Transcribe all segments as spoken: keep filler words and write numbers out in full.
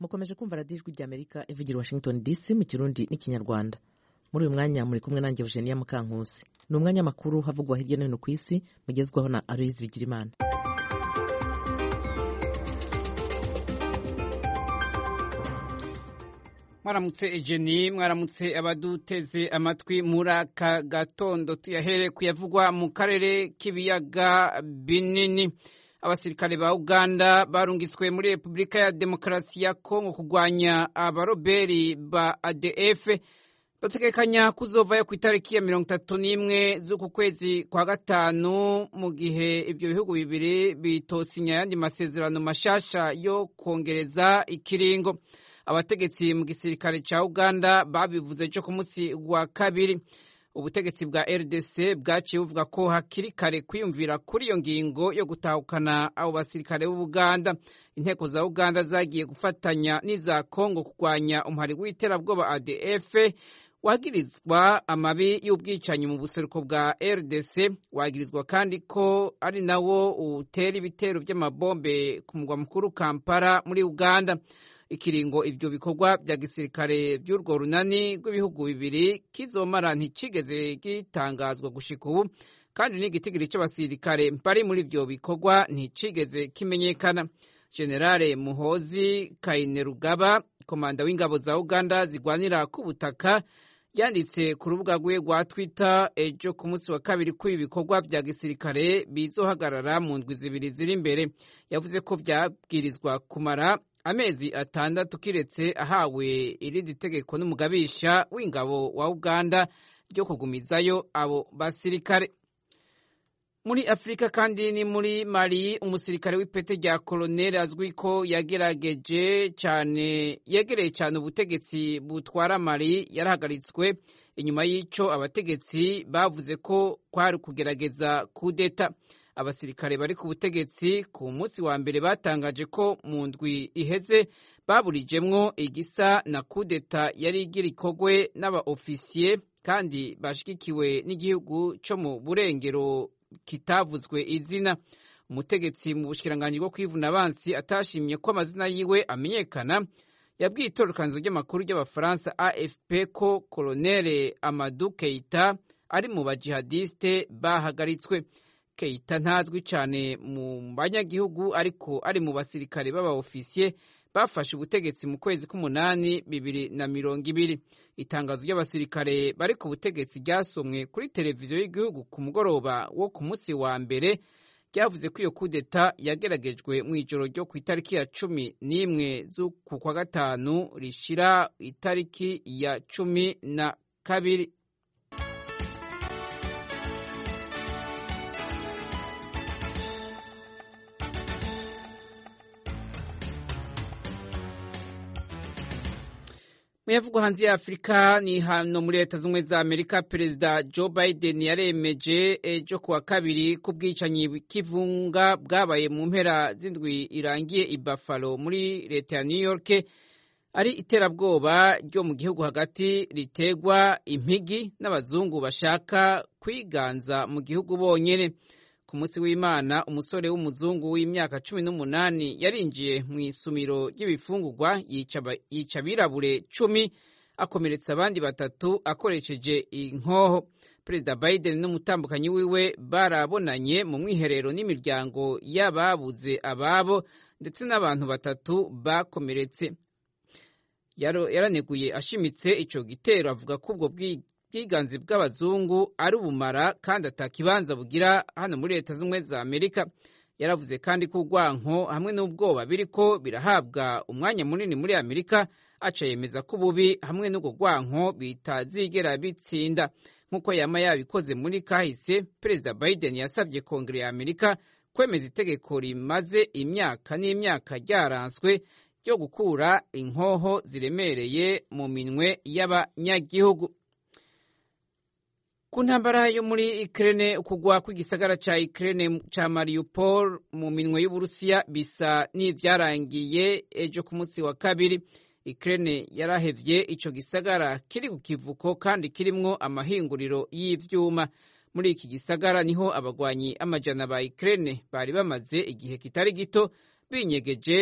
mukomeje kumva radiyo ijwi ry'Amerika ivugira i Washington D C mu kirundi n'ikinyarwanda. Muri uyu mwanya muri kumwe nanjye Eugenia Mukankusi. Ni umwanya makuru havugwa hirya no hino ku isi mugezwaho na Aloyizi Bigirimana. Mwaramutse Ejeni, mwaramutse abaduteze amatwi muri aka gatondo. Tuyahere kuyavugwa mu karere k'ibiyaga binini. Abasirikare ba Uganda barungitswe muri Repubulika ya Demokarasi ya Kongo kurwanya abaroberi ba A D F, bategekanya kuzovayo ku itariki ya mirongo itatu n'imwe z'uku kwezi kwa gatanu, mu gihe ibyo bihugu bibiri bitosinya ayandi masezerano mashasha yo kongereza ikiringo. Abategetsi mu gisirikare ca Uganda babivuze cyo ku munsi wa kabiri. Ubutegetsi bwa R D C bwaciye buvuga ko hakiri kare kwiyumvira kuri iyo ngingo yo gutahukana abo basirikare b'Uganda. Inteko za Uganda zagiye gufatanya n'iza Kongo kurwanya umuhari w'iterabwoba A D F wagirizwa amabi y'ubwicanyi mu buseruko bwa R D C. Wagirizwa kandi ko ari nawo utera ibitero by'amabombe ku mugwa mukuru Kampala muri Uganda. Ikiringo ivyo bikorwa vya gisirikare vy'urwo runani rw'ibihugu bibiri kizomara ntikigeze gitangazwa gushika ubu, kandi n'igitigiri c'abasirikare bari muri ivyo bikorwa ntikigeze kimenyekana. Generale Muhozi Kainerugaba, komanda w'ingabo za Uganda zigwanira ku butaka, yanditse ku rubuga rwe rwa Twitter ejo ku munsi wa kabiri ko ibikorwa vya gisirikare bizohagarara mu ndwi zibiri ziri imbere. Yavuze ko vyabwirizwa kumara amezi atandatu kiretse ahawe irindi tegeko n'umugabisha w'ingabo wa Uganda ryo kugumizayo abo basirikare. Muri Afrika kandi ni muri Mali, umusirikare w'ipete rya koloneli azwi ko yagerageje cyane yegereye cyane ubutegetsi butwara Mali yarahagaritswe inyuma y'ico abategetsi bavuze ko kwari kugerageza kudeta. Abasirikare bari ku butegetsi ku munsi wa mbere batangaje ko mu ndwi iheze baburijemwo igisa na kudeta yari igira ikogwe n'aba ofisiye kandi bashigikiwe n'igihugu cyo mu burengero kitavuzwe izina. Umutegetsi mu bushikiranganji bwo kwivuna abansi atashimye ko amazina yiwe amenyekana yabwiye itorokanizo ry'amakuru ry'abafaransa A F P ko Colonel Amadou Keita ari mu bajihadiste bahagaritswe. Keita ntazwi cyane mu banyagihugu ariko ari mu basirikare b'aba ofisiye bafashe ubutegetsi mu kwezi k'umunani bibiri na mirongo ibiri. Itangazo ry'abasirikare bari ku butegetsi ryasomwe kuri televiziyo y'igihugu ku mugoroba wo ku munsi wa mbere ryavuze ko iyo kudeta yageragejwe mu ijoro ryo ku itariki ya cumi n'imwe z'uku kwa gatanu rishira itariki ya cumi na kabiri. Muyavugwa hanze ya Afrika ni hano muri Leta Zunze za Amerika. Perezida Joe Biden yaremeje ejo kuwa kabiri ku bwicanyi bw'ikivunga bwabaye mu mpera z'indwi irangiye i Buffalo muri leta ya New York ari iterabwoba ryo mu gihugu hagati ritegwa impigi n'abazungu bashaka kwiganza mu gihugu bonyene. Ku munsi w'Imana, umusore w'umuzungu w'imyaka cumi n'umunani yarinjiye mu isumiro ry'ibifungurwa yica abirabure cumi akomeretsa abandi batatu akoresheje inkoho. Perezida Biden n'umutambukanyi wiwe barabonanye mu mwiherero n'imiryango y'ababuze ababo ndetse n'abantu batatu bakomeretse. Yaraneguye ashimitse ico gitero, avuga ko ubwo bwiganzi bw'abazungu ari ubumara kandi atakibanza bugira hano muri Leta Zunze za Amerika. Yaravuze kandi ko urwanko hamwe n'ubwoba biriko birahabwa umwanya munini muri Amerika, aca yemeza ko ububi hamwe n'ubwo rwanko bitazigera bitsinda nk'uko yama yabikoze muri kahise. Perezida Biden yasabye Kongere ya Amerika kwemeza itegeko rimaze imyaka n'imyaka ryaranswe ryo gukura inkoho ziremereye mu minwe y'abanyagihugu. Ku ntambara yo muri Ukraine, ukugwa kw'igisagara ca Ukraine ca Mariupol mu minwe y'Uburusiya bisa n'ivyarangiye ejo ku munsi wa kabiri. Ukraine yarahevye ico gisagara kiri ku kivuko kandi kirimwo amahinguriro y'ivyuma. Muri iki gisagara niho abagwanyi amajana ba Ukraine bari bamaze igihe kitari gito binyegeje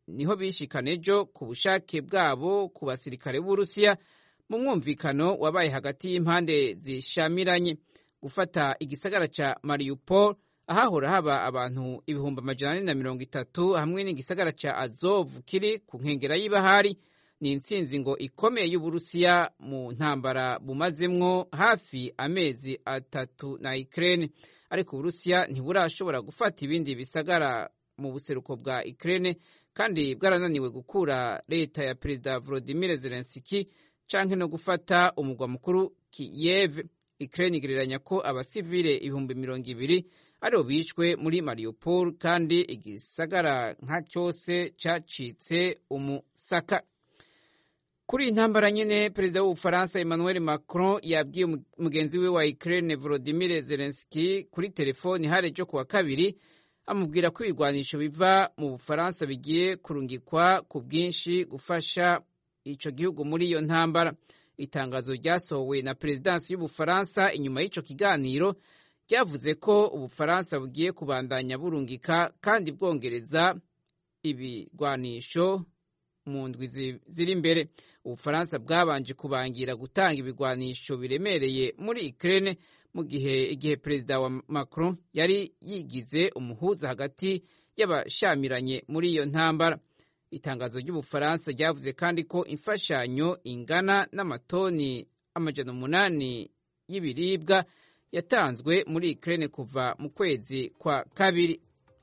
niho bishikana ejo ku bushake bwabo ku basirikare b'Uburusiya mu mwumvikano wabaye hagati y'impande zishamiranye. Gufata igisagara ca Mariupol ahahora haba abantu ibihumbi amajana ane na mirongo itatu hamwe n'igisagara ca Azov kiri ku nkengera y'ibahari ni intsinzi ngo ikomeye y'Uburusiya mu ntambara bumazemwo hafi amezi atatu na Ukraine. Ariko Uburusiya ntiburashobora gufata ibindi bisagara mu buseruko bwa Ukraine kandi bwarananiwe gukura leta ya Perezida Volodymyr Zelensky canke no gufata umugwa mukuru Kiev. Ukraine igereranya ko abasivile ibihumbi mirongo ibiri aribo bishwe muri Mariupol kandi igisagara nka cyose cacitse umusaka. Kuri intambara nyene, Perezida w'Ubufaransa Emmanuel Macron yabwiye mugenzi we wa Ukraine Volodymyr Zelensky kuri telefoni harejo kuwa kabiri, amubwira ko ibigwanisho biva mu Bufaransa bigiye kurungikwa ku bwinshi gufasha ico gihugu muri iyo ntambara. Itangazo ryasohowe na Perezidansi y'Ubufaransa inyuma y'ico kiganiro ryavuze ko Ubufaransa bugiye kubandanya burungika kandi bwongereza ibigwanisho mu ndwi ziri imbere. Ubufaransa bwabanje kubangira gutanga ibigwanisho biremereye muri Ukraine mu gihe igihe Perezida wa Macron yari yigize umuhuza hagati y'abashamiranye muri iyo ntambara. Itangazo ry'Ubufaransa ryavuze kandi ko imfashanyo ingana n'amatoni amajana umunani y'ibiribwa yatanzwe muri Ukraine kuva mu kwezi kwa kabiri.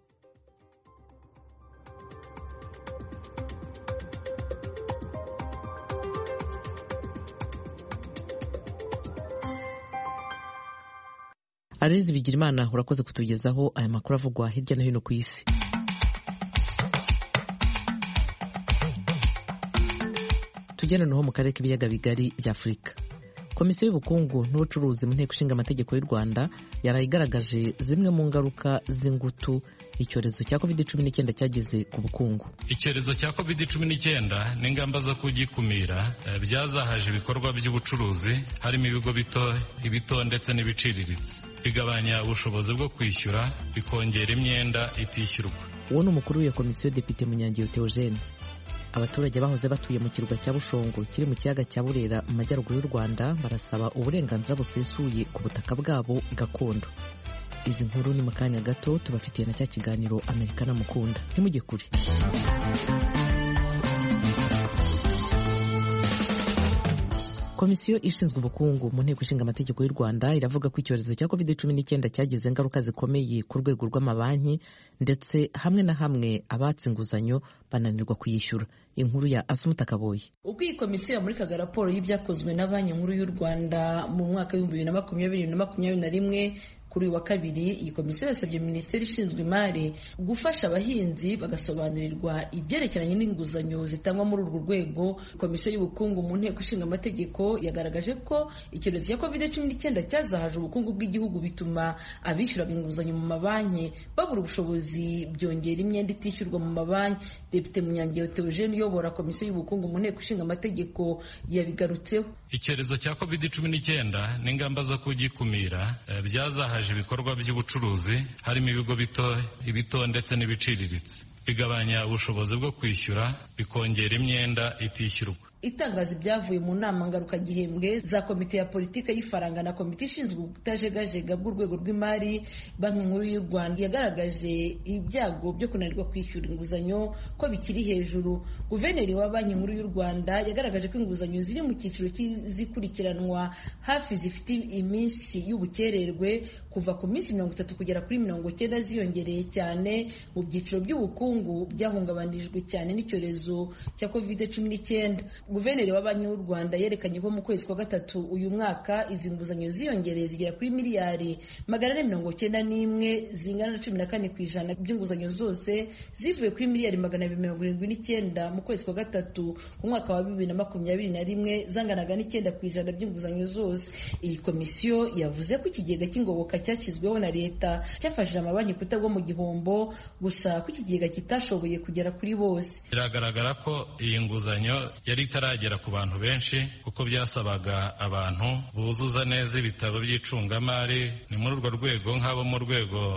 Aloyizi Bigirimana, urakoze kutugezaho aya makuru avugwa hirya no hino ku isi. Tugenda noneho mu karere k'ibiyaga bigari bya Afurika. Komisiyo y'ubukungu n'ubucuruzi mu nteko ishinga amategeko y'u Rwanda yarayigaragaje zimwe mu ngaruka z'ingutu icyorezo cya covid cumi n'icyenda cyageze ku bukungu. Icyorezo cya covid cumi n'icyenda n'ingamba zo kugikumira byazahaje ibikorwa by'ubucuruzi, harimo ibigo bito, ibito ndetse n'ibiciriritse, bigabanya ubushobozi bwo kwishyura, bikongera imyenda itishyurwa. Uwo ni umukuru w'iyo komisiyo, Depite Munyangeyo Theogene. Abaturage bahoze batuye mu kirwa cya Bushongo kiri mu kiyaga cya Burera mu majyaruguru y'u Rwanda barasaba uburenganzira busesuye ku butaka bwabo gakondo. Izi nkuru ni mu kanya gato tubafitiye na cya kiganiro Amerika na Mukunda. Ntimujye kure. Komisiyo ishinzwe ubukungu mu nteko ishinga amategeko y'u Rwanda iravuga ko icyorezo cya covid cumi n'icyenda cyagize ingaruka zikomeye ku rwego rw'amabanki ndetse hamwe na hamwe abatse inguzanyo bananirwa kuyishyura. Inkuru ya Asumuta Kaboyi. Ubwo iyi komisiyo yamurikaga raporo y'ibyakozwe na Banki Nkuru y'u Rwanda mu mwaka w'ibihumbi bibiri na makumyabiri na makumyabiri na rimwe, kuri wa kabiri iyi komisiyo yasabye Minisiteri ishinzwe imari gufasha abahinzi bagasobanurirwa ibyerekeranye n'inguzanyo zitangwa muri urwo rwego. Komisiyo y'ubukungu mu nteko ishinga amategeko yagaragaje ko icyorezo cya covid cumi n'icyenda cyazahaje ubukungu bw'igihugu, bituma abishyuraga inguzanyo mu mabanki babura ubushobozi, byongera imyenda itishyurwa mu mabanki. Depite Munyangeyo Theogene uyobora komisiyo y'ubukungu mu nteko ishinga amategeko yabigarutseho. Icyorezo cya covid cumi n'icyenda n'ingamba zo kugikumira byazahaje ibikorwa by'ubucuruzi, harimo ibigo bito, ibito ndetse n'ibiciriritse, bigabanya ubushobozi bwo kwishyura, bikongera imyenda itishyurwa. Itangazo ibyavuye mu nama ngarukagihembwe za komite ya politiki y'ifaranga na komite ishinzwe ubutajegajega bw'urwego rw'imari. Banki Nkuru y'u Rwanda yagaragaje ibyago byo kunanirwa kwishyura inguzanyo ko bikiri hejuru. Guverineri wa Banki Nkuru y'u Rwanda yagaragaje ko inguzanyo ziri mu cyiciro cy'izikurikiranwa hafi zifite iminsi y'ubukererwe kuva ku minsi mirongo itatu kugera kuri mirongo cyenda, ziyongereye cyane mu byiciro by'ubukungu byahungabanijwe cyane n'icyorezo cya covid cumi n'icyenda. Guverineri wa Banki y'u Rwanda yerekanye ko mu kwezi kwa gatatu uyu mwaka izi nguzanyo ziyongereye zigera kuri miliyari magana ane mirongo cyenda n'imwe, zingana na cumi na kane ku ijana by'inguzanyo zose, zivuye kuri miliyari magana abiri mirongo irindwi n'icyenda mu kwezi kwa gatatu mu mwaka wa bibiri na makumyabiri na rimwe, zanganaga n'icyenda ku ijana by'inguzanyo zose. Iyi komisiyo yavuze ko ikigega cy'ingoboka cyashyizweho na leta cyafashije amabanki kutagwa mu gihombo, gusa ko ikigega kitashoboye kugera kuri bose. Biragaragara ko iyi nguzanyo yari itaragera ku bantu benshi kuko byasabaga abantu buzuza neza ibitabo by'icungamari. Ni muri urwo rwego nk'abo mu rwego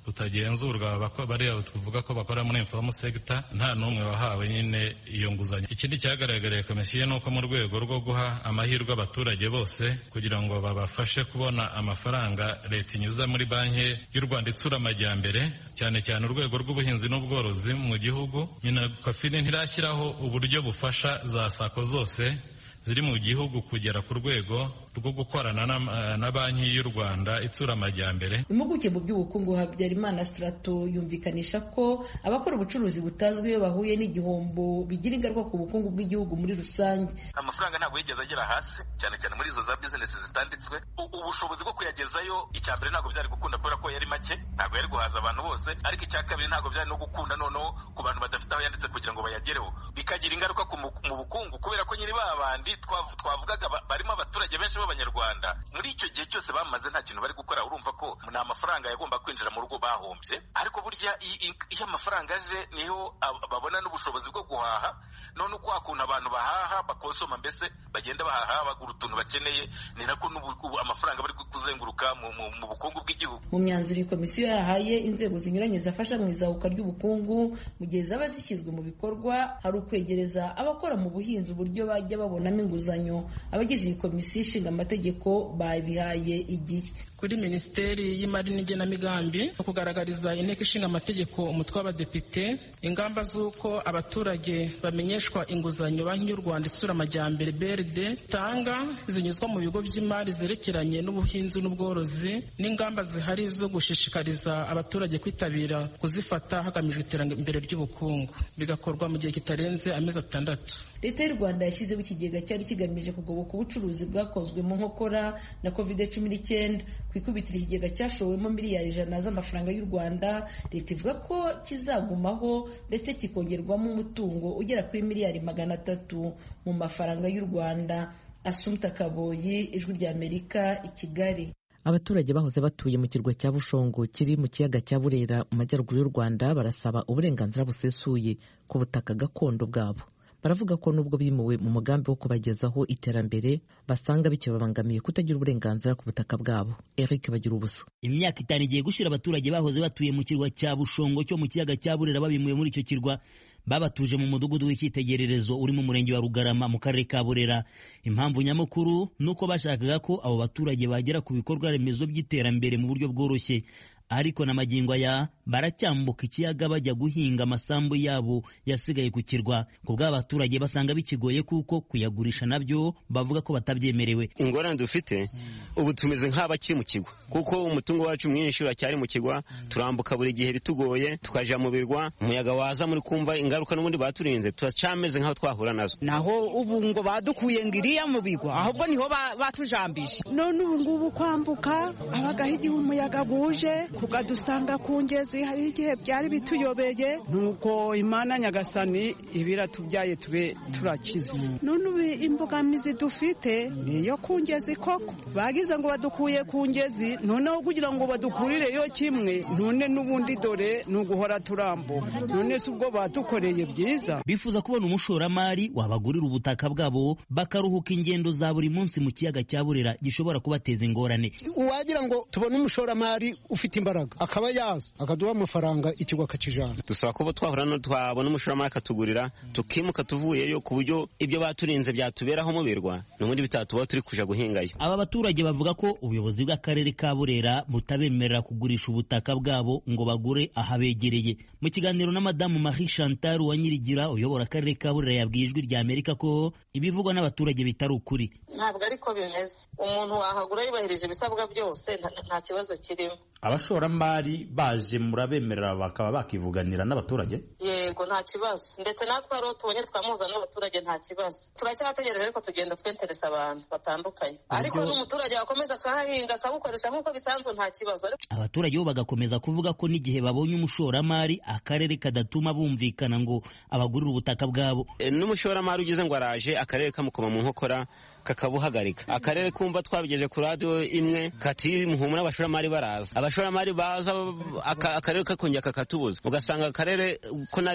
utagenzurwa bariya tuvuga ko bakora muri informal sector nta n'umwe wahawe nyine iyo nguzanyo. Ikindi cyagaragariye komisiyo ni uko mu rwego rwo guha amahirwe abaturage bose kugira ngo babafashe kubona amafaranga leta inyuza muri banki y'u Rwanda itsura amajyambere, cyane cyane urwego rw'ubuhinzi n'ubworozi mu gihugu, Minagri ntirashyiraho uburyo bufasha za sako zose ziri mu gihugu kugera ku rwego rwo gukorana na, na banki y'u Rwanda itsura amajyambere. Impuguke mu by'ubukungu Habyarimana Strato yumvikanisha ko abakora ubucuruzi butazwi iyo bahuye n'igihombo bigira ingaruka ku bukungu bw'igihugu muri rusange. Amafaranga ntabwo yigeze agera hasi, cyane cyane muri izo za business zitanditswe. Ubushobozi bwo kuyagezayo icya mbere ntabwo byari gukunda kubera ko yari make, ntabwo yari guhaza abantu bose, ariko icya kabiri ntabwo byari no gukunda noneho ku bantu badafite aho yanditse kugira ngo bayagereho, bikagira ingaruka mu bukungu kubera ko nyiri babandi twavugaga barimo abaturage benshi b'Abanyarwanda muri icyo gihe cyose bamaze nta kintu bari gukora. Urumva ko ni amafaranga yagomba kwinjira mu rugo bahombye, ariko burya iyo amafaranga aje niho babona n'ubushobozi bwo guhaha. None uko akuntu abantu bahaha bakonsoma, mbese bagenda bahaha bagura utuntu bakeneye, ni nako amafaranga bari kuzenguruka mu bukungu bw'igihugu. Mu myanzuro komisiyo yahaye inzego zinyuranye zafasha mu izahuka ry'ubukungu mu gihe zaba zishyizwe mu bikorwa, hari ukwegereza abakora mu buhinzi uburyo bajya babonamo inguzanyo. Abagize iyi komisiyo ishinga amategeko babihaye igihe. Kuri Minisiteri y'Imari n'Igenamigambi kugaragariza inteko ishinga amategeko umutwe w'abadepite ingamba z'uko abaturage bamenyeshwa inguzanyo banki y'u Rwanda itsura amajyambere B R D tanga zinyuzwa mu bigo by'imari zerekeranye n'ubuhinzi n'ubworozi, n'ingamba zihari zo gushishikariza abaturage kwitabira kuzifata hagamijwe iterambere ry'ubukungu, bigakorwa mu gihe kitarenze amezi atandatu. Leta y'u Rwanda yashyizeho ikigega cyari kigamije kugoboka ubucuruzi bwakozwe mu nkokora na covid cumi n'icyenda. Ku ikubitiro ikigega cyashowemo miliyari ijana z'amafaranga y'u Rwanda, leta ivuga ko kizagumaho ndetse kikongerwamo umutungo ugera kuri miliyari magana atatu mu mafaranga y'u Rwanda. Asumta Kaboyi, Ijwi ry'Amerika, i Kigali. Abaturage bahoze batuye mu kirwa cya Bushongo kiri mu kiyaga cya Burera mu majyaruguru y'u Rwanda barasaba uburenganzira busesuye ku butaka gakondo bwabo. Baravuga ko nubwo bimuwe mu mugambi wo kubagezaho iterambere basanga bikibabangamiye kutagira uburenganzira ku butaka bwabo. Eric Bagira ubusa. Imyaka itanu igiye gushira abaturage bahoze batuye mu kirwa cya Bushongo cyo mu kiyaga cya Burera babimuye muri icyo kirwa, babatuje mu mudugudu w'icyitegererezo uri mu murenge wa Rugarama mu karere ka Burera. Impamvu nyamukuru nuko bashakaga ko abo baturage bagera ku bikorwa remezo by'iterambere mu buryo bworoshye, ariko na magingo aya baracyambuka ikiyaga bajya guhinga amasambu yabo yasigaye ku kirwa. Ku bw'abaturage basanga bikigoye kuko kuyagurisha nabyo bavuga ko batabyemerewe. Ingorane dufite ubu tumeze nk'abakiri mu kigwa, kuko umutungo wacu mwinshi uracyari mu kigwa, turambuka buri gihe bitugoye tukaja mu birwa, umuyaga waza muri kumva ingaruka n'ubundi baturinze, turacyameze nk'aho twahura nazo. Naho ubu ngo badukuye ngiriya mu bigwa, ahubwo niho batujambisha. None ubu ngubu kwambuka abagaho igihe umuyaga buje kugadusanga ku ngezi, hari igihe byari bituyobeye, nuko Imana Nyagasani ibiratubyaye tube turakize. None ubu imbogamizi dufite niyo ku ngezi koko, bagize ngo badukuye ku ngezi, noneho kugira ngo badukurireyo kimwe, none n'ubundi dore nuguhora turambuka. None se ubwo badukoreye byiza. Bifuza kubona umushoramari wabagurira ubutaka bwabo bakaruhuka ingendo za buri munsi mu kiyaga cya Burera gishobora kubateza ingorane. Uwagira ngo tubone umushoramari ufite imbaraga akaba yaza akaduha amafaranga ikigwa kakijana. Dusaba ko twahura no twabona umushoramari akatugurira tukimuka tuvuyeyo, ku buryo ibyo baturinze byatuberaho mu birwa n'ubundi bitatuba turi kuja guhingayo. Aba baturage bavuga ko ubuyobozi bw'akarere ka Burera butabemerera kugurisha ubutaka bwabo ngo bagure ahabegereye. Mu kiganiro na Madamu Marie Chantal Wanyirigira uyobora akarere ka Burera yabwiye Ijwi ry'Amerika ko ibivugwa n'abaturage bitari ukuri. Ntabwo ariko bimeze, umuntu wahagura yubahirije ibisabwa byose nta kibazo kirimo. Abashoramari baje murabemerera bakaba bakivuganira n'abaturage? Yego nta kibazo, ndetse natwe aro tubonye twamuza n'abaturage nta kibazo. Turacyategereje ariko tugenda twenteresa abantu batandukanye, ariko n'umuturage wakomeza akahahinga akabukoresha nk'uko bisanzwe nta kibazo. Abaturage bo bagakomeza kuvuga ko n'igihe babonye umushoramari akarere kadatuma bumvikana ngo abagurira ubutaka bwabo. E, n'umushoramari ugize ngo araje akarere kamukoma mu nkokora kakabuhagarika. Akarere kumva twabigeje ku radio imwe kati muhumura abashoramari baraza, abashoramari baza akarere kakongera kakatubuza, ugasanga akarere ko na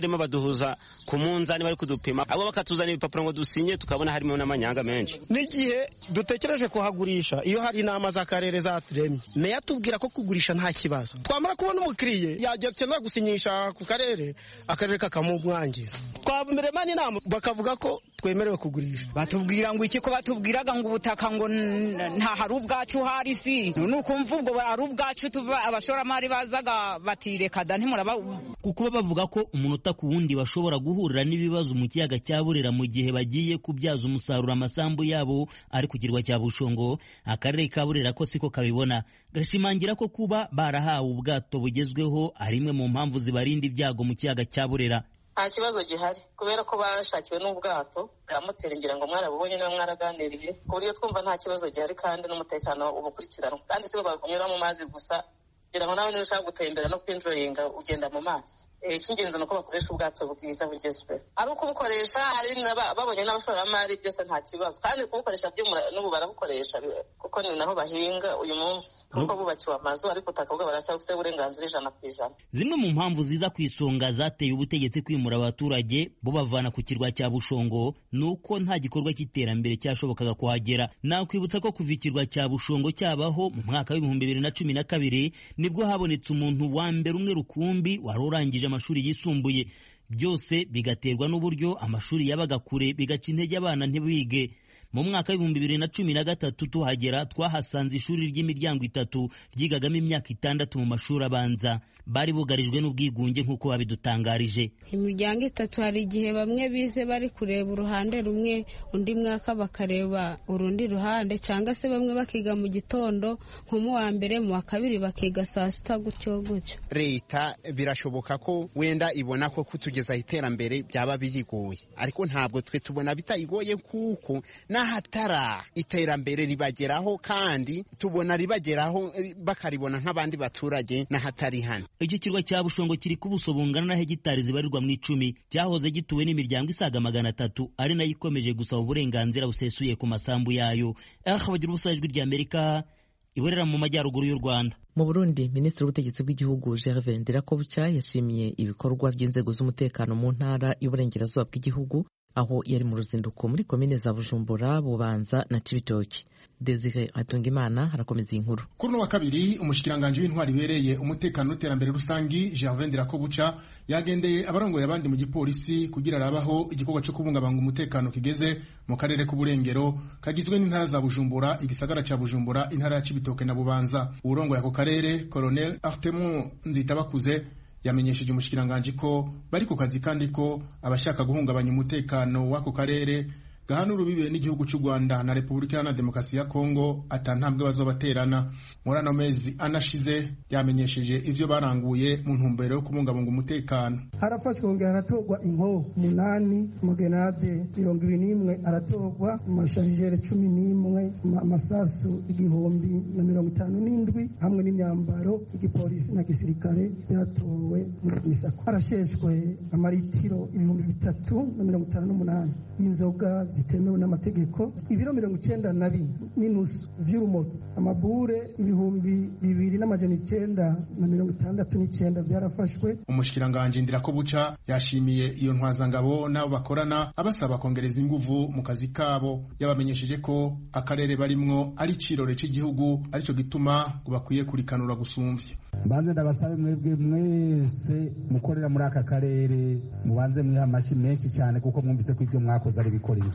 barimo baduhuza ku munzani bari kudupima abo bakatuzana ibipapuro ngo dusinye tukabona harimo n'amanyanga menshi. N'igihe dutekereje kuhagurisha iyo hari inama z'akarere zaturemye meya tubwira ko kugurisha nta kibazo, twamara kubona umukiriye yagiye kenera gusinyisha ku karere akarere kakamumwangira, twamerema n'inama bakavuga ko twemerewe kugurisha. Batubwira ngo iki ko batubwiraga ngo ubutaka ngo nta hari ubwacu hari si nuko mvugo ari ubwacu tuba abashoramari bazaga batireka da ntimuraba kuko bavuga ko umunota ku wundi bashobora guhurira n'ibibazo mu kiyaga cya Burera mu gihe bagiye kubyaza umusaruro amasambu yabo ari ku kirwa cya Bushongo. Akarere ka Burera ko siko kabibona, gashimangira ko kuba barahawe ubwato bugezweho ari imwe mu mpamvu zibarinda ibyago mu kiyaga cya Burera. Nta kibazo gihari kubera ko bashakiwe n'ubwato bwa moteri, ngira ngo mwarabubonye niba mwaraganiriye ku buryo twumva nta kibazo gihari kandi n'umutekano ubukurikiranwa, kandi sibo banyura mu mazi gusa, ngira ngo nawe niba ushaka gutembera no kwinjoyinga ugenda mu mazi. Icy'ingenzi ni uko bakoresha ubwato bwiza bugezweho, ari uko ubukoresha hari babonye n'abashoramari byose nta kibazo, kandi kubukoresha byo n'ubu barabukoresha kuko ni naho bahinga uyu munsi kuko bubakiwe amazu, ariko ubutaka bwo baracyafite uburenganzira ijana ku ijana. Zimwe mu mpamvu ziza ku isonga zateye ubutegetsi kwimura abaturage bubavana ku kirwa cya Bushongo ni uko nta gikorwa cy'iterambere cyashobokaga kuhagera. Nakwibutsa ko kuva ikirwa cya Bushongo cyabaho mu mwaka w'ibihumbi bibiri na cumi na kabiri nibwo habonetse umuntu wa mbere umwe rukumbi wari urangije amashuri yisumbuye, byose bigaterwa n'uburyo amashuri yabaga kure bigaca intege abana ntibige. Mu mwaka w'ibihumbi bibiri na cumi na gatatu tuhagera twahasanze ishuri ry'imiryango itatu ryigagamo imyaka itandatu mu mashuri abanza, bari bugarijwe n'ubwigunge nk'uko babidutangarije. Imiryango itatu hari igihe bamwe bize bari kureba uruhande rumwe, undi mwaka bakareba urundi ruhande, cyangwa se bamwe bakiga mu gitondo nko mu wa mbere, mu wa kabiri bakiga saa sita gutyo gutyo. Leta birashoboka ko wenda ibona ko kutugeza iterambere byaba biyigoye, ariko ntabwo twe tubona bitayigoye kuko hatara iterambere ribageraho kandi tubona ribageraho bakaribona nk'abandi baturage na hatari hano. Iki kirwa cya Bushongo kiri ku buso bungana na hegitari zibarirwa mu icumi, cyahoze gituwe n'imiryango isaga magana atatu, ari nayo ikomeje gusaba uburenganzira busesuye ku masambu yayo. Aha bagira ubusa ijwi rya Amerika iburera mu majyaruguru y'u Rwanda. Mu Burundi, Minisitiri w'Ubutegetsi bw'Igihugu Gervais Ndirakobuca yashimiye ibikorwa by'inzego z'umutekano mu ntara y'uburengerazuba bw'igihugu, aho yari mu ruzinduko muri komine za Bujumbura, Bubanza na Cibitoke. Desire Atungimana harakomeza iyi nkuru. Kuri wa kabiri umushikiranganje w'intwari ibereye umutekano n'iterambere rusangi Gervais Ndirakobuca yagendeye abarongoye abandi mu gipolisi kugira arabaho igikorwa cyo kubungabanga umutekano kigeze mu karere k'uburengero kagizwe n'intara za Bujumbura, igisagara ca Bujumbura, intara ya Cibitoke na Bubanza. Urongoye ako karere Colonel Artemon Nzitabakuze yamenyesheje umushikiranganje ko bari ku kazi kandi ko abashaka guhungabanya umutekano w'ako karere gahana urubibe n'igihugu cy'u Rwanda na Repubulika Iharanira Demokarasi ya Kongo atantambwe bazobaterana. Muri ano mezi anashize yamenyesheje ivyo baranguye mu ntumbero yo kubungabunga umutekano. Harafashwe kongera haratorwa inko umunani, umugenade mirongo ibiri n'imwe aratorwa, amasharijere cumi n'imwe, amasasu igihumbi na mirongo itanu n'indwi hamwe n'imyambaro y'igipolisi na gisirikare byatowe muri misako. Harasheshwe amaritiro ibihumbi bitatu na mirongo itanu n'umunani y'inzoga zitemewe n'amategeko, ibiro mirongo icyenda na bine n'inusu vy'urumogi, amabure ibihumbi bibiri n'amajana icyenda na mirongo itandatu n'icyenda byarafashwe. Umushikiranganje Ndirakobuca yashimiye iyo ntwazangabo n'abo bakorana abasaba kongereza inguvu mu kazi kabo. Yabamenyesheje ko akarere barimwo ari cirore cy'igihugu, arico gituma bakwiye kurikanura gusumvya. Mbanze ndabasabe mwebwe mwese mukorera muri aka karere mubanze mwiha amashi menshi cyane kuko mwumvise ko ibyo mwakoze ari bikorera.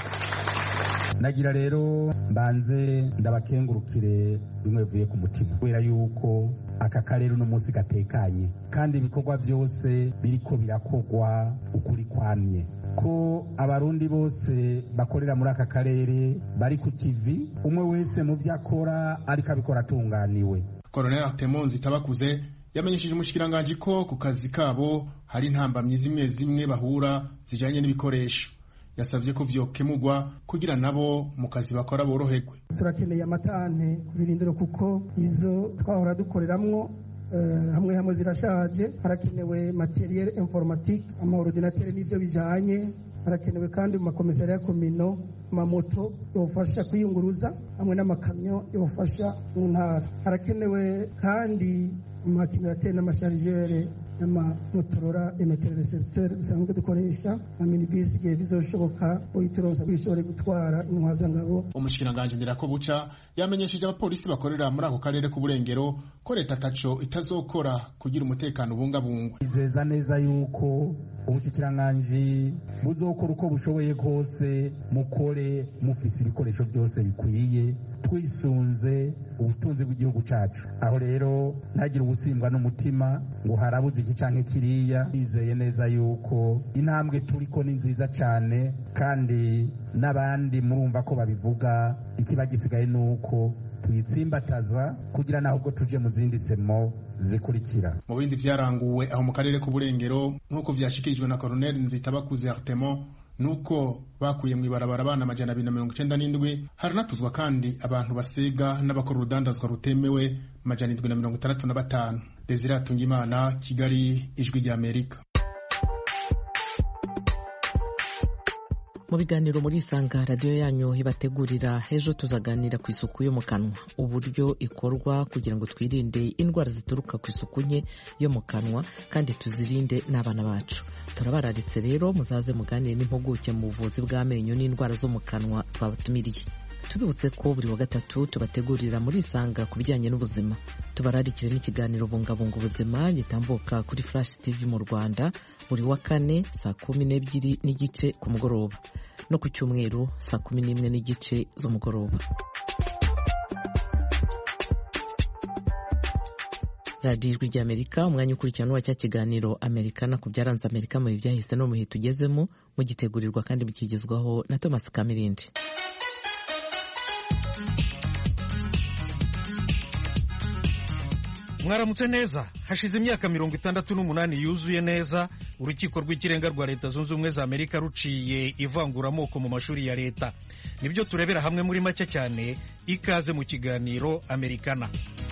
Nagira rero mbanze ndabakengurukire bimwe bivuye ku mutima kubera yuko aka karere uno munsi gatekanye kandi ibikorwa byose biriko birakogwa ukuri kwamye, ko abarundi bose bakorera muri aka karere bari ku kivi, umwe wese mu byo akora ariko abikora atunganiwe. Colonel Artemon Nzitabakuze yamenyesheje umushikiranganje ko ku kazi kabo hari intambamyi zimwe zimwe bahura zijanye n'ibikoresho. Yasavye ko vyokemurwa kugira nabo mu kazi bakora boroherwe. Turakeneye amatane kubirindiro kuko izo twahora dukoreramwo uh, hamwe hamwe zirashaje. Harakenewe materiel informatique, amaordinateur n'ivyo bijanye. Harakenewe kandi mu makomisariya ya komino amamoto yofasha kwiyunguruza hamwe n'amakamyo yofasha mu ntara. Harakenewe kandi amakinateri n'amasharijere n'amamotorora emetero recepteur dusanzwe dukoresha na minibisi igihe bizoshoboka uyituronsa kwishobore gutwara intwazangabo. Umushikiranganje Ndirakobuca yamenyesheje abapolisi bakorera muri ako karere k'uburengero ko leta taco itazokora kugira umutekano ubungabungwa. Izeza neza yuko ubushikiranganje buzokora uko bushoboye kose mukore mufise ibikoresho byose bikwiye twisunze ubutunzi bw'igihugu cacu. Aho rero ntagira ubusimbwa n'umutima ngo harabuze iki canke kiriya. Bizeye neza yuko intambwe turiko ni nziza cane kandi n'abandi murumva ko babivuga, ikiba gisigaye nuko tuyitsimbataza kugira naho ubwo tuje mu zindi semo zikurikira. Mu bindi vyaranguwe aho mu karere k'uburengero nk'uko vyashikirijwe na Colonel Nzitabakuze Artemon nuko bakuye mw'ibarabara abana amajana abiri na mirongo icenda n'indwi, haranatuzwa kandi abantu basiga n'abakora urudandazwa rutemewe amajana indwi na mirongo itandatu na batanu. Desire Atungimana, Kigali, Ijwi ry'Amerika. Mu biganiro muri Isanga radiyo yanyu ibategurira, ejo tuzaganira ku isuku yo mu kanwa, uburyo ikorwa kugira ngo twirinde indwara zituruka ku isuku nke yo mu kanwa kandi tuzirinde n'abana bacu. Turabararitse rero muzaze muganire n'impuguke mu buvuzi bw'amenyo n'indwara zo mu kanwa twabatumiriye. Tubibutse ko buri wa gatatu tubategurira muri Isanga ku bijyanye n'ubuzima. Tubararikire n'ikiganiro bungabunga ubuzima gitambuka kuri Flash T V mu Rwanda buri wa kane saa kumi n'ebyiri n'igice ku mugoroba no ku cyumweru saa kumi n'imwe n'igice z'umugoroba. radiyo ijwi ry'Amerika, umwanya ukurikirana wa cya kiganiro Amerikana ku byaranze Amerika mu byahise no mu bihe tugezemo, mugitegurirwa kandi mukigezwaho na Thomas Kamirindi. Mwaramutse neza. Hashize imyaka mirongo itandatu n'umunani yuzuye neza urukiko rw'ikirenga rwa Leta Zunze Ubumwe za Amerika ruciye ivanguramoko mu mashuri ya leta. Nibyo turebera hamwe muri make cyane. Ikaze mu kiganiro Amerikana.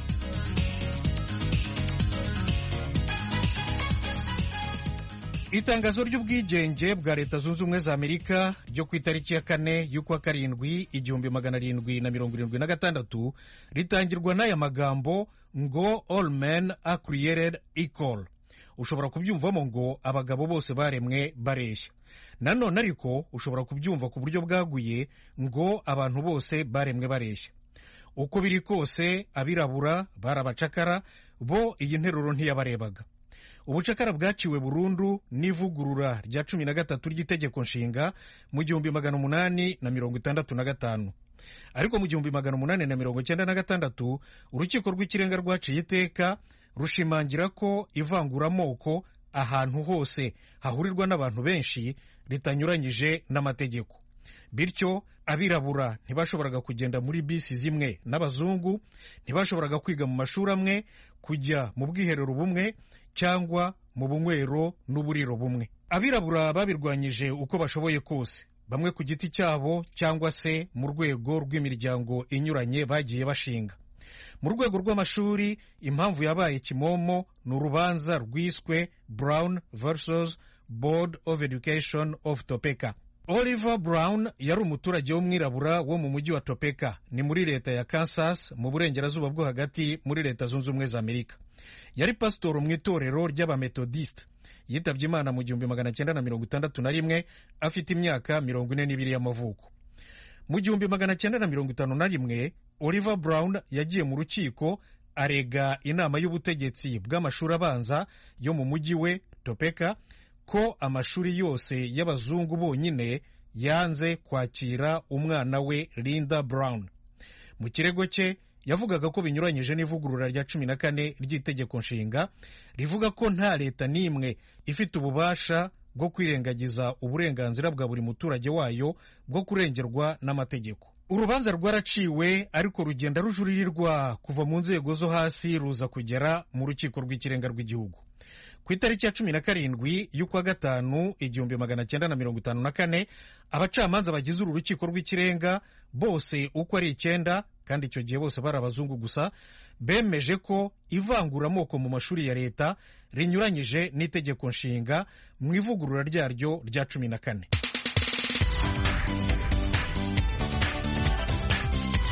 Itangazo ry'ubwigenge bwa Leta Zunze Ubumwe za Amerika ryo ku itariki ya kane y'ukwa karindwi igihumbi magana arindwi na mirongo irindwi na gatandatu ritangirwa n'aya magambo ngo all men are created equal. Ushobora kubyumvamo ngo abagabo bose baremwe bareshya. Nanone ariko ushobora kubyumva ku buryo bwaguye ngo abantu bose baremwe bareshya. Uko biri kose abirabura barabacakara, bo iyi nteruro ntiyabarebaga. Ubucakara bwaciwe burundu n'ivugurura rya cumi na gatatu ry'itegeko nshinga mu gihumbi magana umunani na mirongo itandatu na gatanu. Ariko mu gihumbi magana umunani na mirongo icyenda na gatandatu urukiko rw'ikirenga rwaciye iteka rushimangira ko ivanguramoko ahantu hose hahurirwa n'abantu benshi ritanyuranyije n'amategeko. Bityo abirabura ntibashoboraga kugenda muri bisi zimwe n'abazungu, ntibashoboraga kwiga mu mashuri amwe, kujya mu bwiherero bumwe cyangwa mu bunywero n'uburiro bumwe. Abirabura babirwanyije uko bashoboye kose, bamwe ku giti cyabo cyangwa se mu rwego rw'imiryango inyuranye bagiye bashinga. Mu rwego rw'amashuri impamvu yabaye kimomo ni urubanza rwiswe Brown versus Board of Education of Topeka. Oliver Brown yari umuturage w'umwirabura wo mu mujyi wa Topeka, ni muri leta ya Kansas mu burengerazuba bwo hagati muri Leta Zunze Ubumwe za Amerika. Yari pasitoro mu itorero ry'abametodiste. Yitabye Imana mu gihumbi magana cyenda na mirongo itandatu na rimwe afite imyaka mirongo ine n'ibiri y'amavuko. Mu gihumbi magana cyenda na mirongo itanu na rimwe Oliver Brown yagiye mu rukiko arega inama y'ubutegetsi bw'amashuri abanza yo mu mujyi we Topeka ko amashuri yose y'abazungu bonyine yanze kwakira umwana we Linda Brown. Mu kirego cye yavugaga ko binyuranyije n'ivugurura rya cumi na kane ry'itegeko nshinga rivuga ko nta leta n'imwe ifite ububasha bwo kwirengagiza uburenganzira bwa buri muturage wayo bwo kurengerwa n'amategeko. Urubanza rwaraciwe ariko rugenda rujuririrwa kuva mu nzego zo hasi ruza kugera mu rukiko rw'ikirenga rw'igihugu. Ku itariki ya cumi na karindwi y'ukwa gatanu igihumbi magana cyenda na mirongo itanu na kane abacamanza bagize uru rukiko rw'ikirenga bose uko ari icyenda, kandi icyo gihe bose bari abazungu gusa, bemeje ko ivanguramoko mu mashuri ya leta rinyuranyije n'itegeko nshinga mu ivugurura ryaryo rya cumi na kane.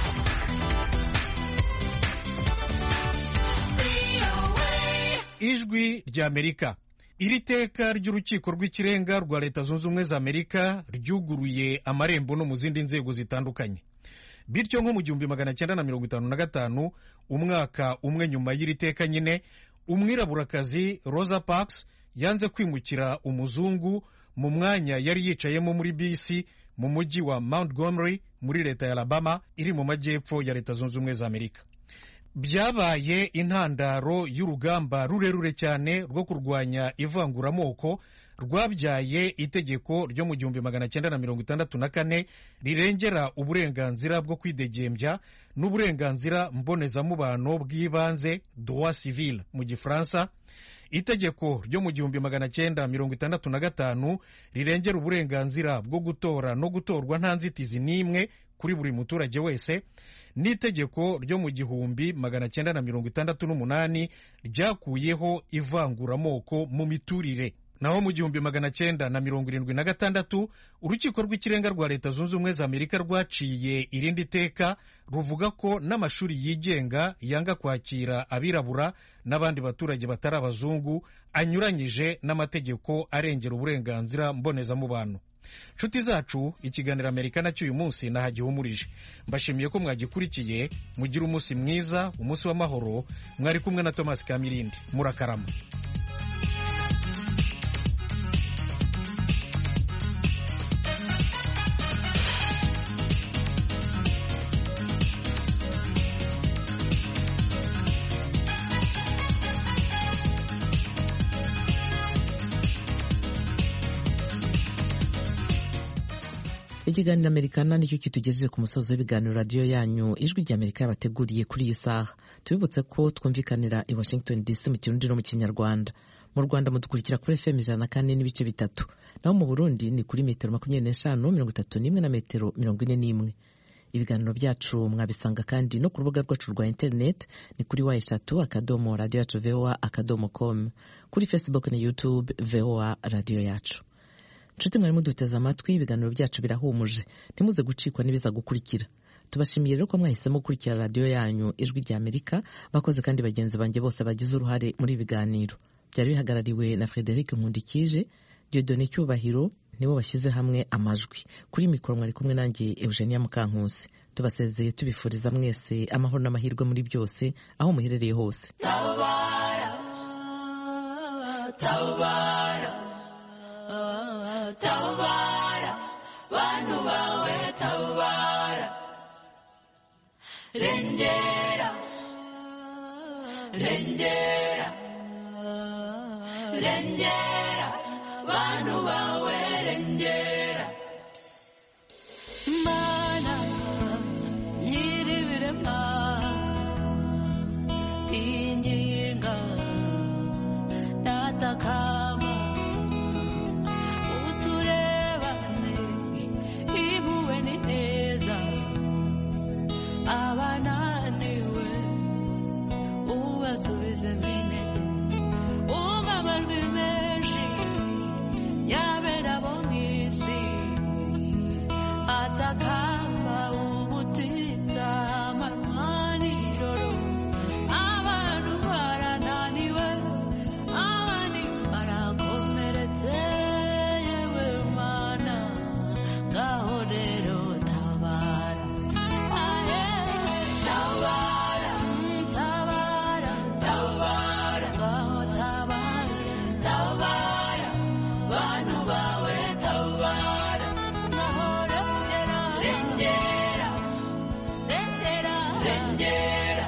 Ijwi ijwi ry'Amerika. Iri teka ry'urukiko rw'ikirenga rwa Leta Zunze Ubumwe za Amerika ryuguruye amarembo no mu zindi nzego zitandukanye. Bityo nko mu gihumbi magana cyenda na mirongo itanu na gatanu, umwaka umwe nyuma y'iri teka nyine, umwiraburakazi Rosa Parks yanze kwimukira umuzungu mu mwanya yari yicayemo muri bisi mu mujyi wa Montgomery muri leta ya Alabama iri mu majyepfo ya Leta Zunze Ubumwe za Amerika. Byabaye intandaro y'urugamba rurerure cyane rwo kurwanya ivanguramoko rwabyaye itegeko ryo mu gihumbi magana cyenda na mirongo itandatu na kane rirengera uburenganzira bwo kwidegembya n'uburenganzira mbonezamubano bw'ibanze, droit civil mu Gifaransa. Itegeko ryo mu gihumbi magana cyenda mirongo itandatu na gatanu rirengera uburenganzira bwo gutora no gutorwa nta nzitizi n'imwe kuri buri muturage wese. N'itegeko ryo mu gihumbi magana cyenda na mirongo itandatu n'umunani ryakuyeho ivanguramoko mu miturire. Naho mu gihumbi magana cyenda na mirongo irindwi na gatandatu urukiko rw'ikirenga rwa Leta Zunze Ubumwe za Amerika rwaciye irindi teka ruvuga ko n'amashuri yigenga yanga kwakira abirabura n'abandi baturage batari abazungu anyuranyije n'amategeko arengera uburenganzira mbonezamubano. Nshuti zacu, ikiganiro Amerika nacyo uyu munsi nahagihumurije. Mbashimiye ko mwagikurikiye. Mugira umunsi mwiza, umunsi w'amahoro. Mwari kumwe na Thomas Kamirindi. Murakarama. Ikiganiro Amerikana nicyo kitugejeje ku musozo w'ibiganiro radiyo yanyu ijwi ry'Amerika yabateguriye kuri iyi saha. Tubibutse ko twumvikanira i Washington D C mu Kirundi no mu Kinyarwanda. Mu Rwanda mudukurikira kuri F M ijana na kane n'ibice bitatu. Naho mu Burundi ni kuri metero makumyabiri n'eshanu mirongo itatu n'imwe na metero mirongo ine n'imwe. Ibiganiro byacu mwabisanga kandi no ku rubuga rwacu rwa internet ni kuri wa eshatu akadomo radio yacu V O A akadomo com, kuri Facebook na YouTube V O A radio yacu. Nshuti mwari muduteze amatwi, ibiganiro byacu birahumuje, ntimuze gucikwa n'ibiza gukurikira. Tubashimiye rero ko mwahisemo gukurikira radiyo yanyu ijwi ry'Amerika. Bakoze kandi bagenzi banjye bose bagize uruhare muri ibiganiro. Byari bihagarariwe na Frederic Nkundikije, Dieudonné Cyubahiro nibo bashyize hamwe amajwi. Kuri mikoro mwari kumwe nanjye Eugenia Mukankusi. Tubasezeye tubifuriza mwese amahoro n'amahirwe muri byose aho muherereye hose. Tabara, tabara, tabara, bantu bawe tabara, rengera, rengera, rengera, bantu bawe rengera. Mana nyiribirema inginga natakama uturebane ibuwe ni neza abananiwe ubasubize minete umamajwi menshi yabera bo mwisi atakamba ubutitsa amanywa nijoro abantu barananiwe abandi barakomeretse yewe mana ngaho rero tabara aye tabara tabara tabara ngaho tabara tabara bantu bawe tabara ngaho rengera rengera rengera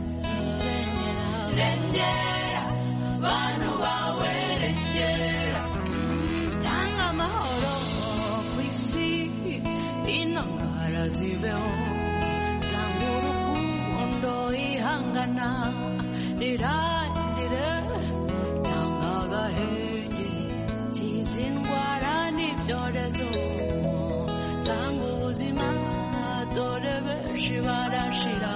rengera bantu bawe rengera tanga amahoro ku isi intambara zibeho tanga urukundo ihangana rirangire tanga agahenge kiza indwara n'ibyorezo tanga ubuzima dore benshi barashira.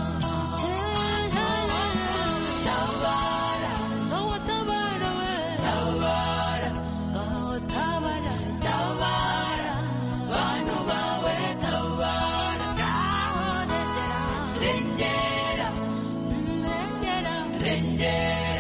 Tabara, ngaho tabara we tabara, ngaho tabara, tabara, bantu bawe tabara, ngaho rengera, rengera, rengera, rengera.